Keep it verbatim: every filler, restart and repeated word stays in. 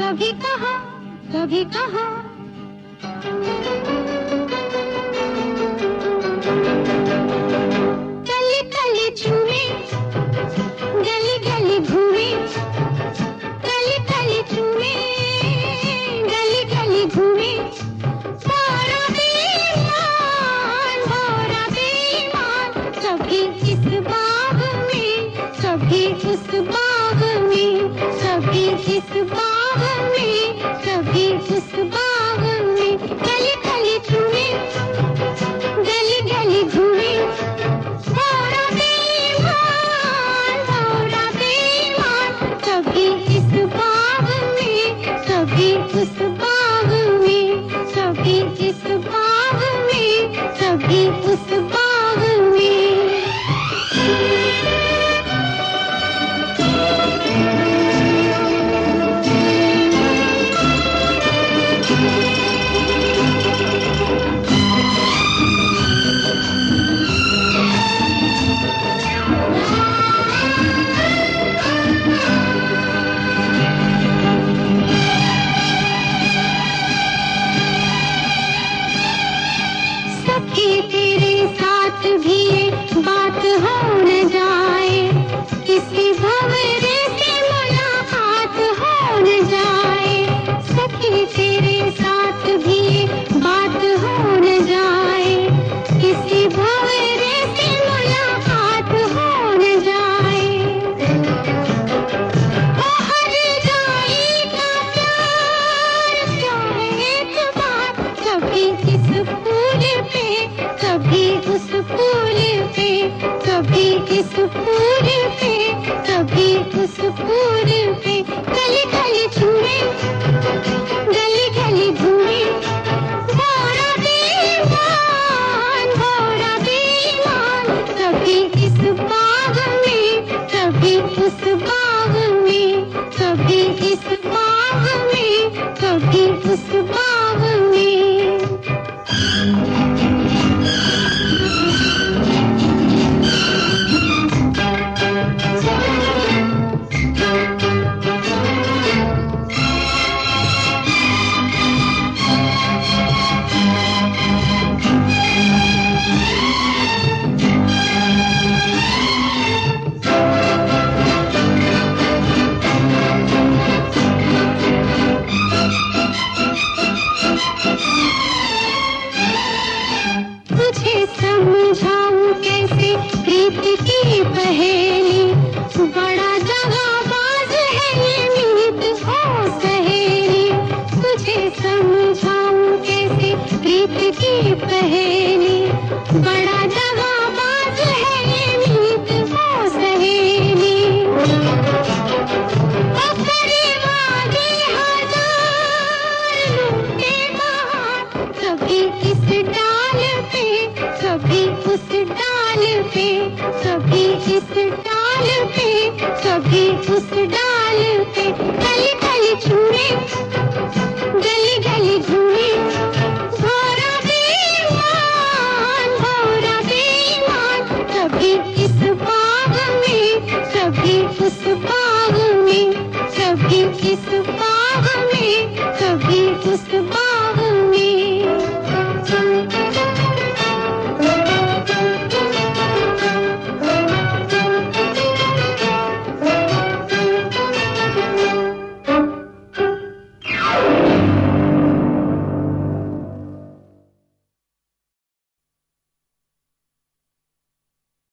कभी कहा कभी कहा गली गली झूमे गली गली घूमे गली गली झूमे गली गली घूमे भोरा बेईमान भोरा बेईमान कभी इस बाग में कभी उस बाग में कभी इस बाग में कभी उस बाग में गली गली झूमे गली गली घूमे भोरा बेईमान भोरा बेईमान कभी इस बाग में कभी उस बाग में कभी इस बाग में कभी उस बाग में। सखी तेरे साथ भी ये बात हो न जाए किसी भंवरे से मुलाकात हो न जाए सखी तेरे साथ भी ये बात हो न जाए किसी भंवरे से मुलाकात हो न जाए ओ हर जाई का प्यार क्या है एतबार कभी इस फूल पे कभी उस फूल पे कभी इस फूल पे कभी उस फूल पे गली गली झूमे गली गली घूमे भोरा बेईमान भोरा बेईमान कभी इस बाग में कभी उस बाग में कभी इस बाग में कभी उस बाग में। तुझे समझाऊं कैसे प्रीत की पहेली बड़ा जगाबाज है ये मीत हो सहेली तुझे समझाऊं कैसे प्रीत की पहेली बड़ा जगाबाज है ये मीत हो सहेली ओ करे वादे हजार लूटे बहार कभी इस डाल पे कभी उस डाल पे कभी इस डाल पे कभी उस डाल पे गली गली